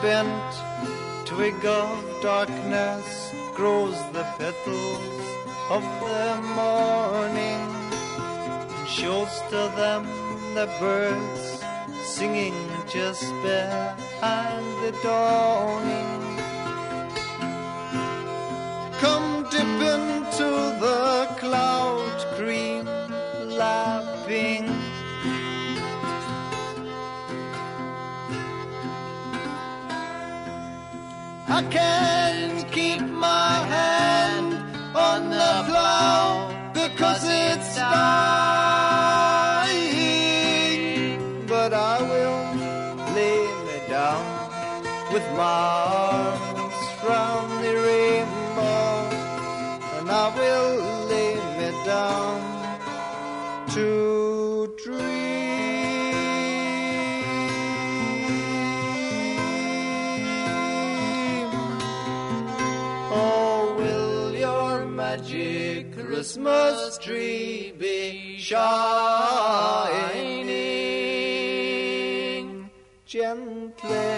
bent twig of darkness grows the petals of the morning, and shows to them the birds singing just behind the dawning. Come dip into the cloud cream lapping, I can't keep my hand on the plow because it's dying, but I will lay me down with my arms round the rainbow, and I will lay me down to dream. Oh, will your magic Christmas tree be shining gently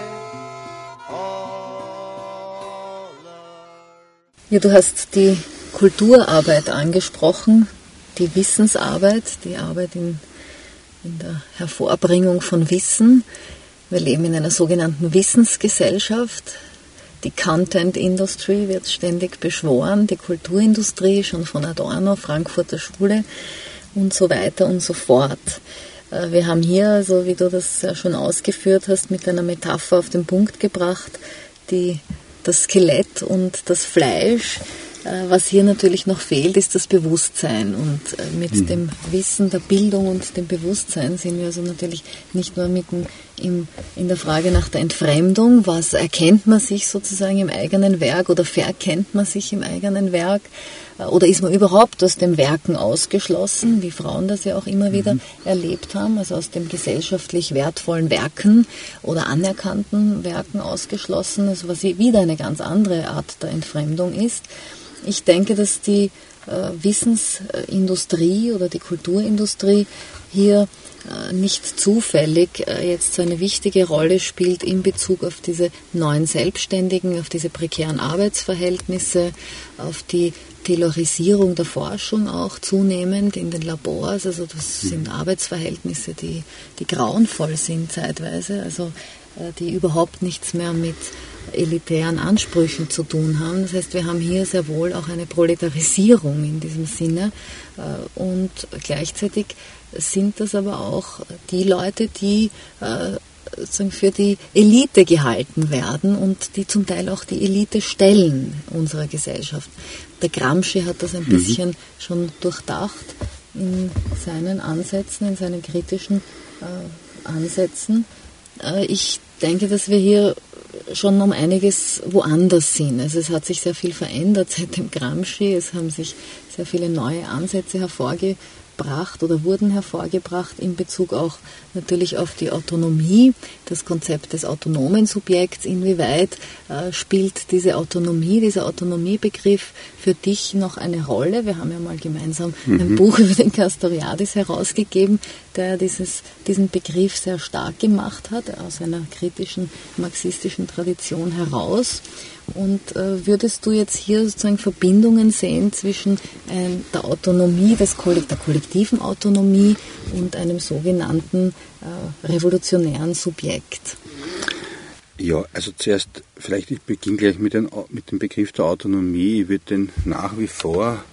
all around? Ja, du hast die Kulturarbeit angesprochen, die Wissensarbeit, die Arbeit in der Hervorbringung von Wissen. Wir leben in einer sogenannten Wissensgesellschaft. Die Content Industry wird ständig beschworen, die Kulturindustrie, schon von Adorno, Frankfurter Schule und so weiter und so fort. Wir haben hier, also wie du das ja schon ausgeführt hast, mit einer Metapher auf den Punkt gebracht, das Skelett und das Fleisch. Was hier natürlich noch fehlt, ist das Bewusstsein. Und mit dem Wissen, der Bildung und dem Bewusstsein sind wir also natürlich nicht nur mitten in der Frage nach der Entfremdung. Was erkennt man sich sozusagen im eigenen Werk oder verkennt man sich im eigenen Werk? Oder ist man überhaupt aus dem Werken ausgeschlossen, wie Frauen das ja auch immer wieder erlebt haben, also aus dem gesellschaftlich wertvollen Werken oder anerkannten Werken ausgeschlossen, also was wieder eine ganz andere Art der Entfremdung ist. Ich denke, dass die Wissensindustrie oder die Kulturindustrie hier nicht zufällig jetzt so eine wichtige Rolle spielt in Bezug auf diese neuen Selbstständigen, auf diese prekären Arbeitsverhältnisse, auf die Taylorisierung der Forschung auch zunehmend in den Labors. Also das sind Arbeitsverhältnisse, die grauenvoll sind zeitweise, also die überhaupt nichts mehr mit elitären Ansprüchen zu tun haben. Das heißt, wir haben hier sehr wohl auch eine Proletarisierung in diesem Sinne und gleichzeitig sind das aber auch die Leute, die sozusagen für die Elite gehalten werden und die zum Teil auch die Elite stellen unserer Gesellschaft. Der Gramsci hat das ein bisschen schon durchdacht in seinen Ansätzen, in seinen kritischen Ansätzen. Ich denke, dass wir hier schon um einiges woanders sind. Also es hat sich sehr viel verändert seit dem Gramsci. Es haben sich sehr viele neue Ansätze hervorgebracht oder wurden hervorgebracht in Bezug auch natürlich auf die Autonomie, das Konzept des autonomen Subjekts. Inwieweit spielt diese Autonomie, dieser Autonomiebegriff für dich noch eine Rolle? Wir haben ja mal gemeinsam ein Buch über den Castoriadis herausgegeben, der diesen Begriff sehr stark gemacht hat, aus einer kritischen marxistischen Tradition heraus. Und würdest du jetzt hier sozusagen Verbindungen sehen zwischen der Autonomie, der kollektiven Autonomie und einem sogenannten revolutionären Subjekt? Ja, also zuerst, vielleicht ich beginne gleich mit dem Begriff der Autonomie. Ich würde den nach wie vor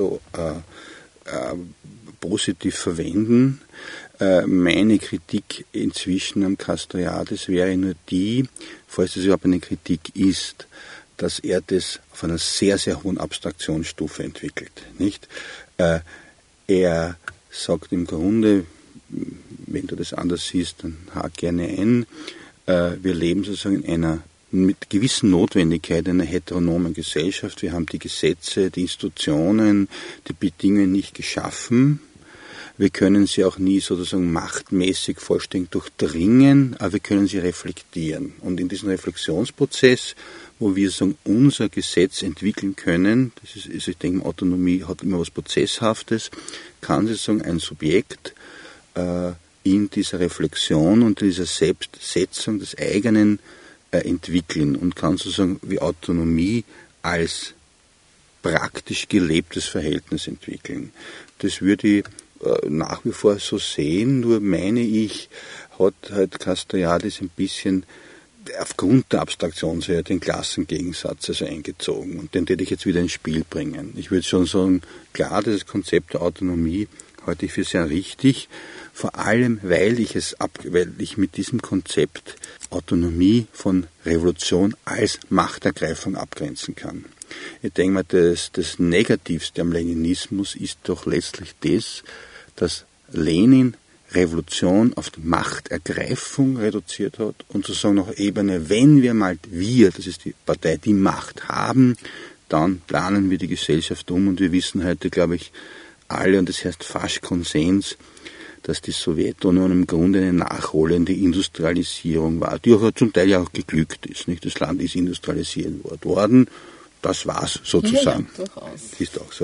positiv verwenden. Meine Kritik inzwischen am Castoriadis wäre nur die, falls es überhaupt eine Kritik ist, dass er das auf einer sehr, sehr hohen Abstraktionsstufe entwickelt. Nicht? Er sagt im Grunde, wenn du das anders siehst, dann hake gerne ein, wir leben sozusagen in einer mit gewissen Notwendigkeit einer heteronomen Gesellschaft. Wir haben die Gesetze, die Institutionen, die Bedingungen nicht geschaffen. Wir können sie auch nie sozusagen machtmäßig vollständig durchdringen, aber wir können sie reflektieren. Und in diesem Reflexionsprozess, wo wir sozusagen unser Gesetz entwickeln können, das ist, also ich denke, Autonomie hat immer was Prozesshaftes, kann sozusagen ein Subjekt in dieser Reflexion und dieser Selbstsetzung des eigenen entwickeln und kann sozusagen wie Autonomie als praktisch gelebtes Verhältnis entwickeln. Das würde ich nach wie vor so sehen, nur meine ich, hat halt Castoriadis ein bisschen aufgrund der Abstraktion den Klassengegensatz also eingezogen. Und den würde ich jetzt wieder ins Spiel bringen. Ich würde schon sagen, klar, das Konzept der Autonomie halte ich für sehr richtig, vor allem weil ich mit diesem Konzept Autonomie von Revolution als Machtergreifung abgrenzen kann. Ich denke mal, das Negativste am Leninismus ist doch letztlich das, dass Lenin Revolution auf die Machtergreifung reduziert hat und sozusagen auf Ebene, wenn wir, das ist die Partei, die Macht haben, dann planen wir die Gesellschaft um und wir wissen heute, glaube ich, alle, und das heißt fast Konsens, dass die Sowjetunion im Grunde eine nachholende Industrialisierung war, die auch zum Teil ja auch geglückt ist. Nicht? Das Land ist industrialisiert worden, das war's sozusagen. Ja, durchaus. Ist auch so.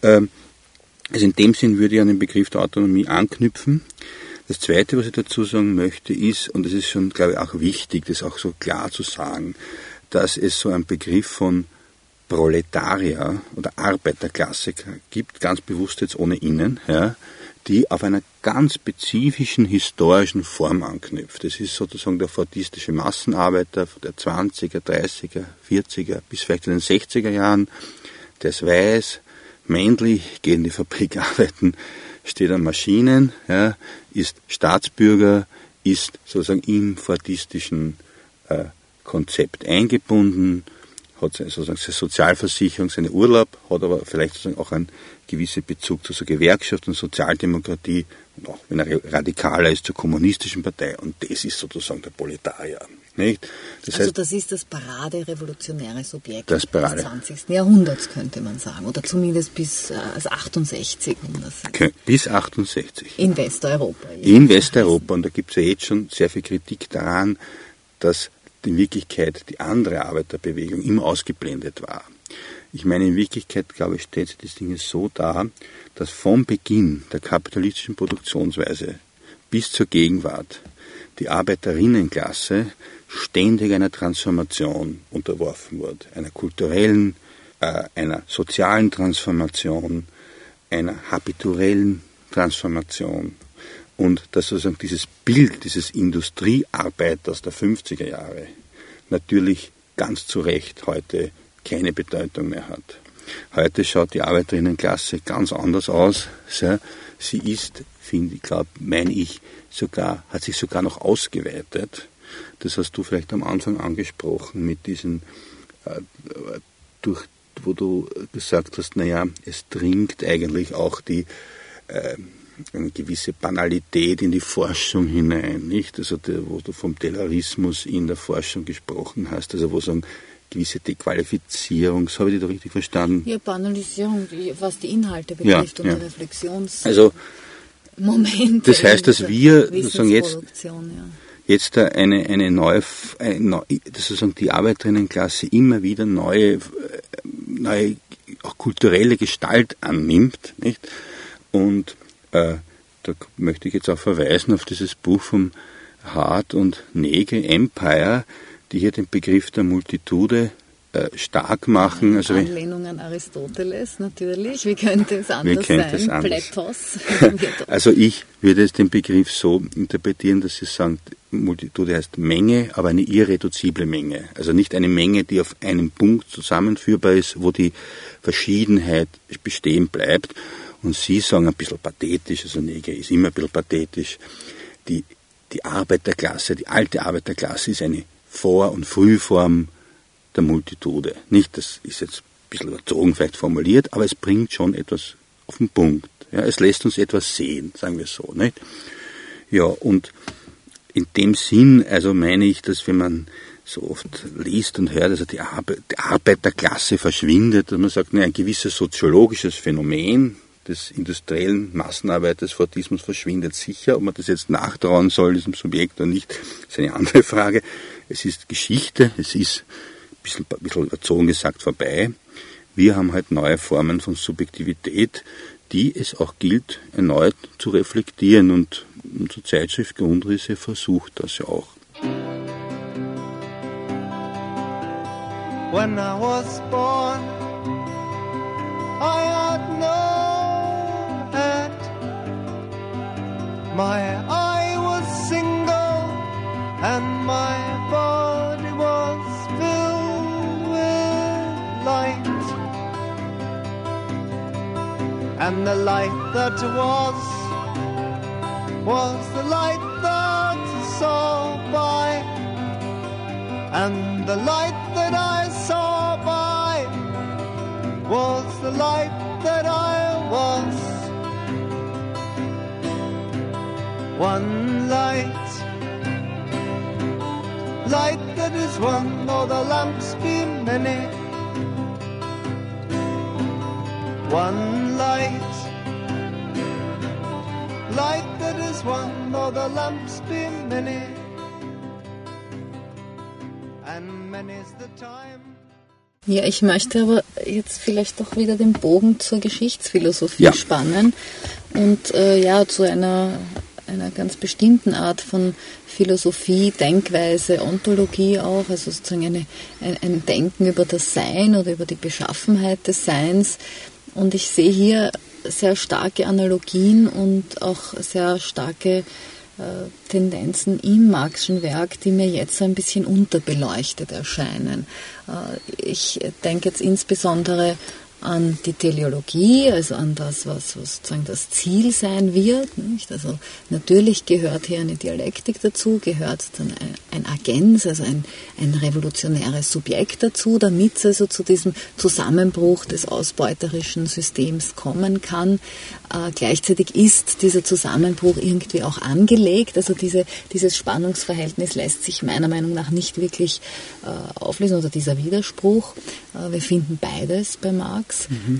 Also in dem Sinn würde ich an den Begriff der Autonomie anknüpfen. Das Zweite, was ich dazu sagen möchte, ist, und das ist schon, glaube ich, auch wichtig, das auch so klar zu sagen, dass es so einen Begriff von Proletarier oder Arbeiterklasse gibt, ganz bewusst jetzt ohne Innen, ja, die auf einer ganz spezifischen historischen Form anknüpft. Das ist sozusagen der fordistische Massenarbeiter der 20er, 30er, 40er bis vielleicht in den 60er Jahren, der ist weiß, männlich, geht in die Fabrik arbeiten, steht an Maschinen, ja, ist Staatsbürger, ist sozusagen im fordistischen Konzept eingebunden, hat sozusagen seine Sozialversicherung, seinen Urlaub, hat aber vielleicht sozusagen auch einen gewissen Bezug zu so Gewerkschaft und Sozialdemokratie und auch, wenn er radikaler ist, zur kommunistischen Partei. Und das ist sozusagen der Proletarier. Nicht? Das ist das paraderevolutionäre Subjekt des 20. Jahrhunderts, könnte man sagen. Oder zumindest bis 68. Bis 68. In Westeuropa. In Westeuropa. Und da gibt es ja jetzt schon sehr viel Kritik daran, dass in Wirklichkeit die andere Arbeiterbewegung immer ausgeblendet war. Ich meine, in Wirklichkeit, glaube ich, stellt sich das Ding so dar, dass vom Beginn der kapitalistischen Produktionsweise bis zur Gegenwart die Arbeiterinnenklasse ständig einer Transformation unterworfen wurde. Einer kulturellen, einer sozialen Transformation, einer habiturellen Transformation. Und dass sozusagen dieses Bild dieses Industriearbeiters der 50er Jahre natürlich ganz zu Recht heute keine Bedeutung mehr hat. Heute schaut die Arbeiterinnenklasse ganz anders aus. Sie ist, hat sich sogar noch ausgeweitet. Das hast du vielleicht am Anfang angesprochen mit diesen, wo du gesagt hast, es dringt eigentlich auch eine gewisse Banalität in die Forschung hinein, nicht? Also wo du vom Taylorismus in der Forschung gesprochen hast, also wo so eine gewisse Dequalifizierung, so habe ich dich da richtig verstanden? Ja, Banalisierung, was die Inhalte betrifft und die Reflexionsmomente. Also, das heißt, dass wir sozusagen jetzt sozusagen die Arbeiterinnenklasse immer wieder neue auch kulturelle Gestalt annimmt, nicht? Und da möchte ich jetzt auch verweisen auf dieses Buch von Hart und Nagel, Empire, die hier den Begriff der Multitude stark machen. Also Anlehnung an Aristoteles natürlich. Wie könnte es anders sein? Plethos. Also ich würde jetzt den Begriff so interpretieren, dass Sie sagen, Multitude heißt Menge, aber eine irreduzible Menge. Also nicht eine Menge, die auf einem Punkt zusammenführbar ist, wo die Verschiedenheit bestehen bleibt. Und Sie sagen ein bisschen pathetisch, also Nagel ist immer ein bisschen pathetisch, die Arbeiterklasse, die alte Arbeiterklasse ist eine Vor- und Frühform der Multitude. Nicht, das ist jetzt ein bisschen überzogen vielleicht formuliert, aber es bringt schon etwas auf den Punkt. Ja, es lässt uns etwas sehen, sagen wir so. Nicht? Ja, und in dem Sinn, also meine ich, dass wenn man so oft liest und hört, also die Arbeiterklasse verschwindet, und man sagt, ein gewisses soziologisches Phänomen des industriellen Massenarbeiters, Fordismus verschwindet sicher. Ob man das jetzt nachtrauen soll, diesem Subjekt oder nicht, ist eine andere Frage. Es ist Geschichte, es ist ein bisschen überzogen gesagt vorbei. Wir haben halt neue Formen von Subjektivität, die es auch gilt, erneut zu reflektieren. Und unsere Zeitschrift Grundrisse versucht das ja auch. when I was born. I had no head. My eye was single and my body was filled with light. And the light that was the light that I saw by. And the light that I saw by was the light that I was. One light, light that is one, though the lamps be many. One light, light that is one, though the lamps be many. And many's the time. Ja, ich möchte aber jetzt vielleicht doch wieder den Bogen zur Geschichtsphilosophie spannen und zu einer ganz bestimmten Art von Philosophie, Denkweise, Ontologie auch, also sozusagen ein Denken über das Sein oder über die Beschaffenheit des Seins. Und ich sehe hier sehr starke Analogien und auch sehr starke Tendenzen im Marxischen Werk, die mir jetzt so ein bisschen unterbeleuchtet erscheinen. Ich denke jetzt insbesondere an die Teleologie, also an das, was sozusagen das Ziel sein wird. Nicht? Also natürlich gehört hier eine Dialektik dazu, gehört dann ein Agens, also ein revolutionäres Subjekt dazu, damit es also zu diesem Zusammenbruch des ausbeuterischen Systems kommen kann. Gleichzeitig ist dieser Zusammenbruch irgendwie auch angelegt, also dieses Spannungsverhältnis lässt sich meiner Meinung nach nicht wirklich auflösen, oder dieser Widerspruch. Wir finden beides bei Marx.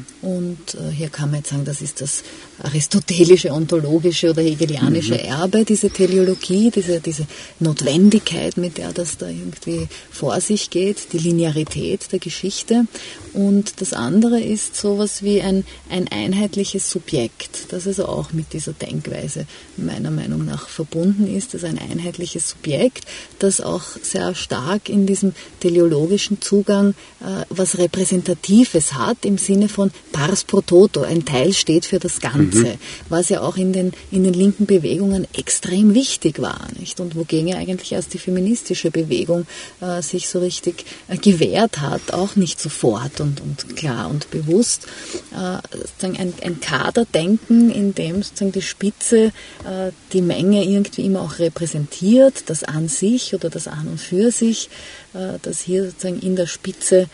Und hier kann man jetzt sagen, das ist das aristotelische, ontologische oder hegelianische Erbe, diese Teleologie, diese Notwendigkeit, mit der das da irgendwie vor sich geht, die Linearität der Geschichte. Und das andere ist sowas wie ein einheitliches Subjekt, das also auch mit dieser Denkweise meiner Meinung nach verbunden ist, also ein einheitliches Subjekt, das auch sehr stark in diesem teleologischen Zugang was Repräsentatives hat, im Sinne von pars pro toto, ein Teil steht für das Ganze, was ja auch in den linken Bewegungen extrem wichtig war, nicht? Und wogegen ja eigentlich erst die feministische Bewegung sich so richtig gewehrt hat, auch nicht sofort und klar und bewusst. Sozusagen ein Kaderdenken, in dem sozusagen die Spitze die Menge irgendwie immer auch repräsentiert, das an sich oder das an und für sich, das hier sozusagen in der Spitze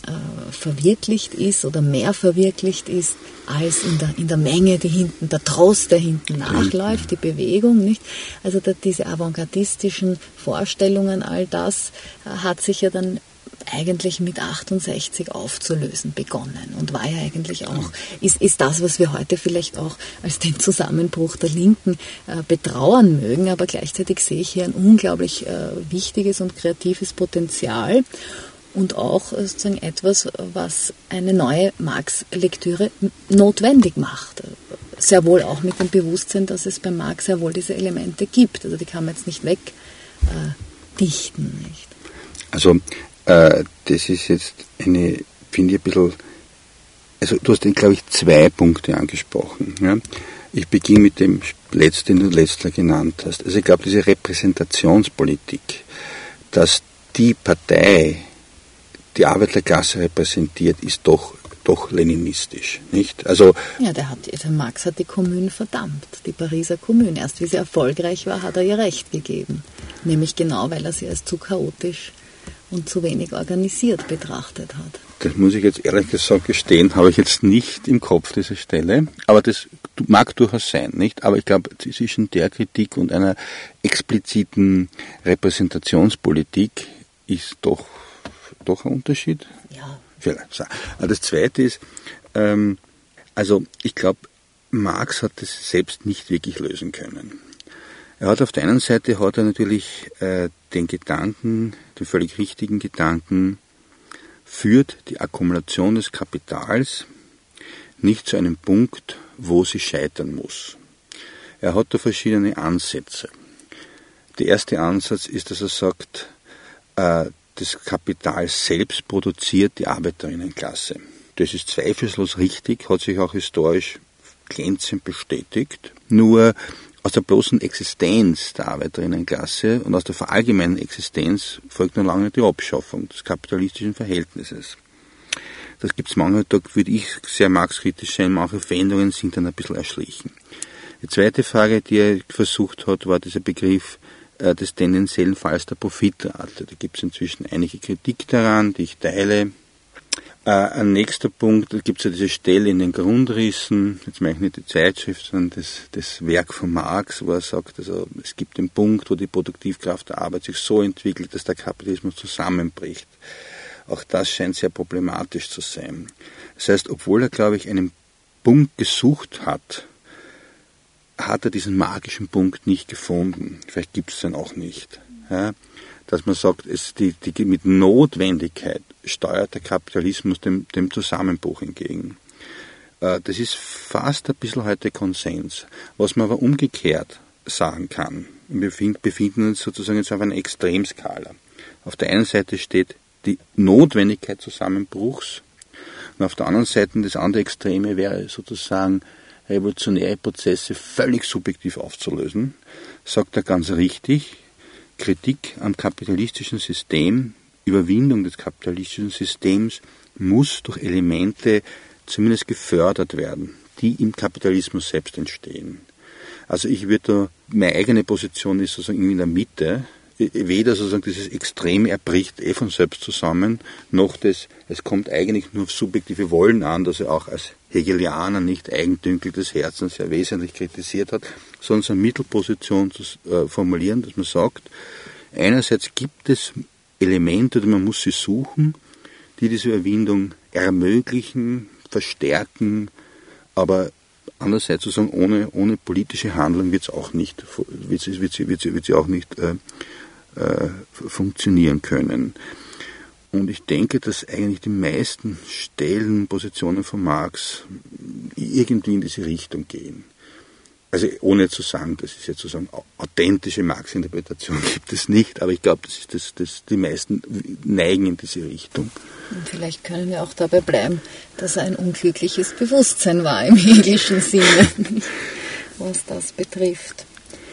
verwirklicht ist oder mehr verwirklicht ist als in der Menge, die hinten, der Trost, der hinten nachläuft, die Bewegung, nicht? Also diese avantgardistischen Vorstellungen, all das hat sich ja dann eigentlich mit 68 aufzulösen begonnen und war ja eigentlich auch, ist das, was wir heute vielleicht auch als den Zusammenbruch der Linken betrauern mögen, aber gleichzeitig sehe ich hier ein unglaublich wichtiges und kreatives Potenzial. Und auch sozusagen etwas, was eine neue Marx-Lektüre notwendig macht. Sehr wohl auch mit dem Bewusstsein, dass es bei Marx sehr wohl diese Elemente gibt. Also die kann man jetzt nicht wegdichten. Nicht? Also das ist jetzt finde ich ein bisschen, also du hast, glaube ich, 2 Punkte angesprochen. Ja? Ich beginne mit dem letzten, den du letzter genannt hast. Also ich glaube, diese Repräsentationspolitik, dass die Partei die Arbeiterklasse repräsentiert, ist doch leninistisch, nicht? Also ja, der Marx hat die Kommune verdammt, die Pariser Kommune. Erst wie sie erfolgreich war, hat er ihr Recht gegeben. Nämlich genau, weil er sie als zu chaotisch und zu wenig organisiert betrachtet hat. Das muss ich jetzt ehrlich gesagt gestehen, habe ich jetzt nicht im Kopf, diese Stelle. Aber das mag durchaus sein, nicht? Aber ich glaube, zwischen der Kritik und einer expliziten Repräsentationspolitik ist doch ein Unterschied? Ja. Vielleicht. So. Das Zweite ist, also ich glaube, Marx hat das selbst nicht wirklich lösen können. Er hat auf der einen Seite natürlich den Gedanken, den völlig richtigen Gedanken, führt die Akkumulation des Kapitals nicht zu einem Punkt, wo sie scheitern muss. Er hat da verschiedene Ansätze. Der erste Ansatz ist, dass er sagt, das Kapital selbst produziert die Arbeiterinnenklasse. Das ist zweifellos richtig, hat sich auch historisch glänzend bestätigt. Nur aus der bloßen Existenz der Arbeiterinnenklasse und aus der verallgemeinten Existenz folgt noch lange die Abschaffung des kapitalistischen Verhältnisses. Das gibt es manchmal, da würde ich sehr marxkritisch sein, manche Veränderungen sind dann ein bisschen erschlichen. Die zweite Frage, die er versucht hat, war dieser Begriff des tendenziellen Falls der Profitrate. Da gibt es inzwischen einige Kritik daran, die ich teile. Ein nächster Punkt, da gibt es ja diese Stelle in den Grundrissen, jetzt meine ich nicht die Zeitschrift, sondern das Werk von Marx, wo er sagt, also es gibt den Punkt, wo die Produktivkraft der Arbeit sich so entwickelt, dass der Kapitalismus zusammenbricht. Auch das scheint sehr problematisch zu sein. Das heißt, obwohl er, glaube ich, einen Punkt gesucht hat, hat er diesen magischen Punkt nicht gefunden. Vielleicht gibt es den auch nicht. Ja? Dass man sagt, mit Notwendigkeit steuert der Kapitalismus dem Zusammenbruch entgegen. Das ist fast ein bisschen heute Konsens. Was man aber umgekehrt sagen kann, wir befinden uns sozusagen jetzt auf einer Extremskala. Auf der einen Seite steht die Notwendigkeit Zusammenbruchs und auf der anderen Seite das andere Extreme wäre sozusagen revolutionäre Prozesse völlig subjektiv aufzulösen. Sagt er ganz richtig, Kritik am kapitalistischen System, Überwindung des kapitalistischen Systems muss durch Elemente zumindest gefördert werden, die im Kapitalismus selbst entstehen. Also ich würde da, meine eigene Position ist sozusagen irgendwie in der Mitte, weder sozusagen dieses Extrem erbricht von selbst zusammen, noch es kommt eigentlich nur auf subjektive Wollen an, dass er auch als Hegelianer nicht Eigendünkel des Herzens sehr wesentlich kritisiert hat, sondern so eine Mittelposition zu formulieren, dass man sagt, einerseits gibt es Elemente, oder man muss sie suchen, die diese Überwindung ermöglichen, verstärken, aber andererseits sozusagen ohne politische Handlung wird sie auch nicht funktionieren können. Und ich denke, dass eigentlich die meisten Stellen, Positionen von Marx irgendwie in diese Richtung gehen. Also ohne zu sagen, das ist jetzt sozusagen authentische Marx-Interpretation gibt es nicht, aber ich glaube, die meisten neigen in diese Richtung. Und vielleicht können wir auch dabei bleiben, dass er ein unglückliches Bewusstsein war im hegelischen Sinne, was das betrifft.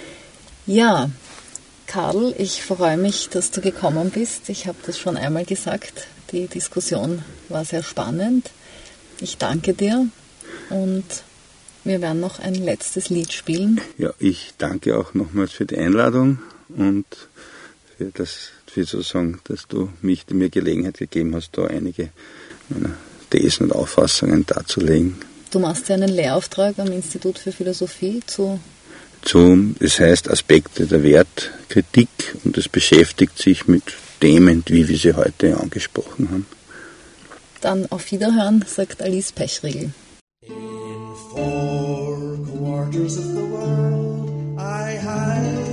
Ja, Karl, ich freue mich, dass du gekommen bist. Ich habe das schon einmal gesagt. Die Diskussion war sehr spannend. Ich danke dir und wir werden noch ein letztes Lied spielen. Ja, ich danke auch nochmals für die Einladung und für sozusagen, dass du mir Gelegenheit gegeben hast, da einige meiner Thesen und Auffassungen darzulegen. Du machst ja einen Lehrauftrag am Institut für Philosophie es heißt Aspekte der Wertkritik und es beschäftigt sich mit Themen, wie wir sie heute angesprochen haben. Dann auf Wiederhören, sagt Alice Pechriegel. In 4 quarters of the world I have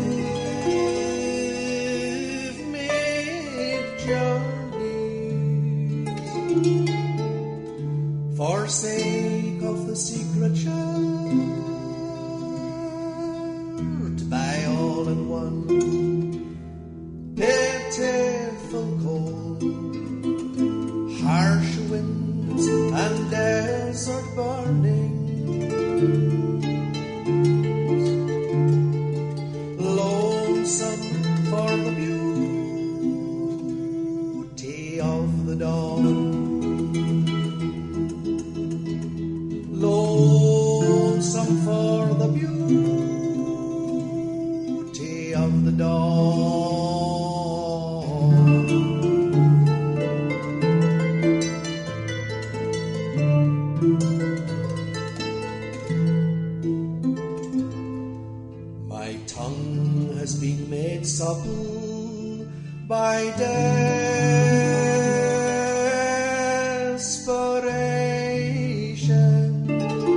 made journeys for sake of the secret church. By all in one pitiful cold, harsh winds and desert burnings, lonesome for the beauty of the dawn, lonesome for the beauty of the dawn. My tongue has been made supple by desperation.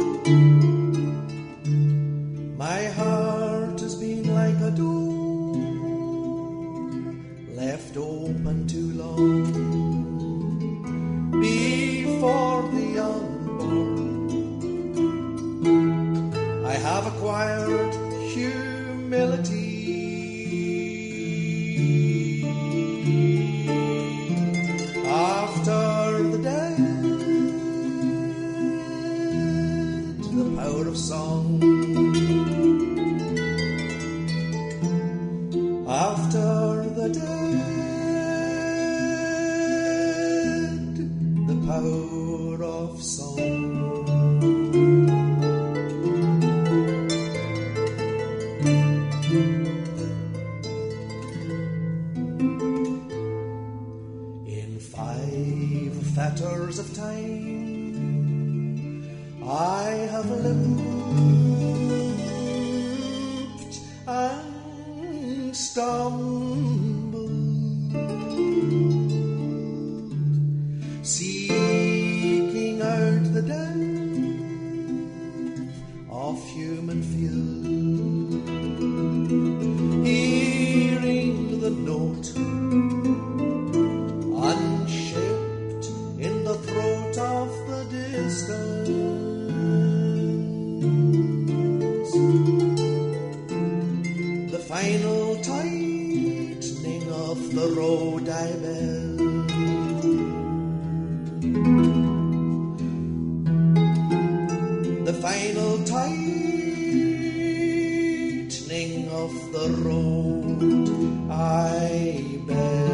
My heart has been like a door left open too long before the unborn. I have acquired humility. power of song. After the dead, the power of song. In 5 fetters of time, I have limped and stumbled, seeking out the depth of human fear, hearing the note unshaped in the throat of the distance. The final tightening of the road I bear. The final tightening of the road I bear.